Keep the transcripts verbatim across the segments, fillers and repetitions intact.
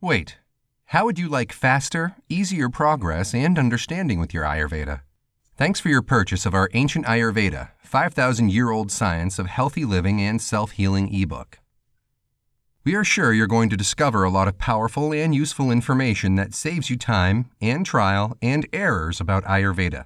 Wait, how would you like faster, easier progress and understanding with your Ayurveda? Thanks for your purchase of our Ancient Ayurveda, five thousand year old Science of Healthy Living and Self-Healing ebook. We are sure you're going to discover a lot of powerful and useful information that saves you time and trial and errors about Ayurveda.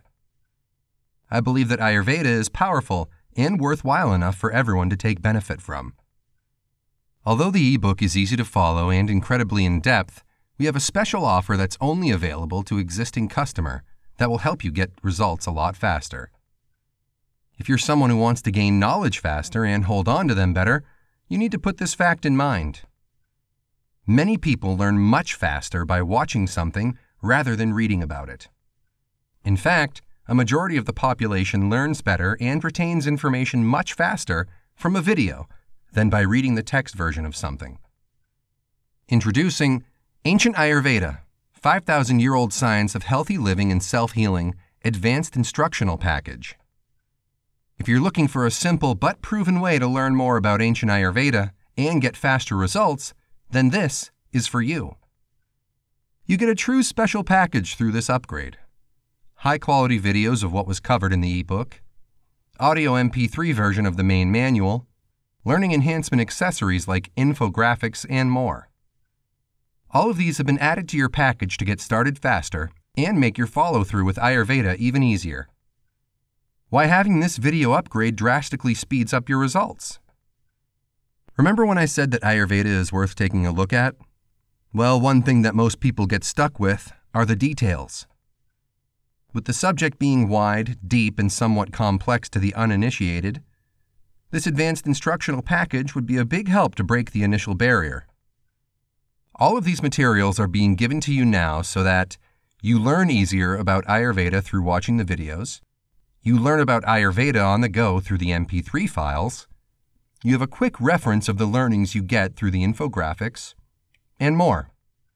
I believe that Ayurveda is powerful and worthwhile enough for everyone to take benefit from. Although the ebook is easy to follow and incredibly in-depth, we have a special offer that's only available to existing customer that will help you get results a lot faster. If you're someone who wants to gain knowledge faster and hold on to them better, you need to put this fact in mind. Many people learn much faster by watching something rather than reading about it. In fact, a majority of the population learns better and retains information much faster from a video than by reading the text version of something. Introducing Ancient Ayurveda, five thousand year old Science of Healthy Living and Self-Healing Advanced Instructional Package. If you're looking for a simple but proven way to learn more about Ancient Ayurveda and get faster results, then this is for you. You get a true special package through this upgrade. High-quality videos of what was covered in the ebook, audio M P three version of the main manual, learning enhancement accessories like infographics, and more. All of these have been added to your package to get started faster and make your follow-through with Ayurveda even easier. Why having this video upgrade drastically speeds up your results. Remember when I said that Ayurveda is worth taking a look at? Well, one thing that most people get stuck with are the details. With the subject being wide, deep, and somewhat complex to the uninitiated, this advanced instructional package would be a big help to break the initial barrier. All of these materials are being given to you now so that you learn easier about Ayurveda through watching the videos, you learn about Ayurveda on the go through the M P three files, you have a quick reference of the learnings you get through the infographics, and more.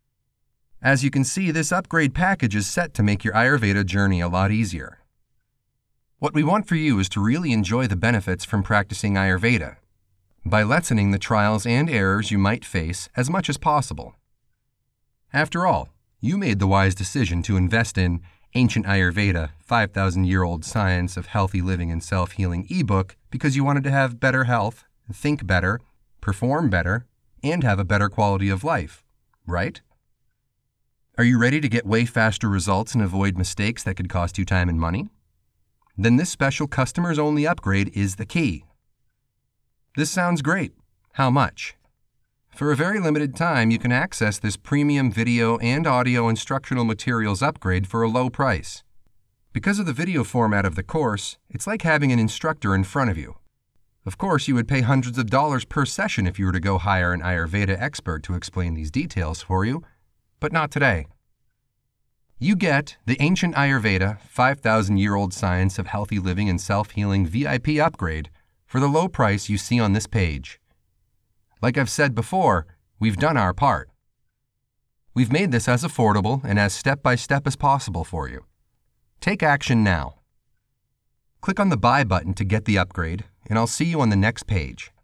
As you can see, this upgrade package is set to make your Ayurveda journey a lot easier. What we want for you is to really enjoy the benefits from practicing Ayurveda by lessening the trials and errors you might face as much as possible. After all, you made the wise decision to invest in Ancient Ayurveda, five thousand year old Science of Healthy Living and Self-Healing ebook because you wanted to have better health, think better, perform better, and have a better quality of life, right? Are you ready to get way faster results and avoid mistakes that could cost you time and money? Then this special customers-only upgrade is the key. This sounds great. How much? For a very limited time, you can access this premium video and audio instructional materials upgrade for a low price. Because of the video format of the course, it's like having an instructor in front of you. Of course, you would pay hundreds of dollars per session if you were to go hire an Ayurveda expert to explain these details for you, but not today. You get the Ancient Ayurveda, five thousand year old Science of Healthy Living and Self-Healing V I P upgrade for the low price you see on this page. Like I've said before, we've done our part. We've made this as affordable and as step-by-step as possible for you. Take action now. Click on the Buy button to get the upgrade, and I'll see you on the next page.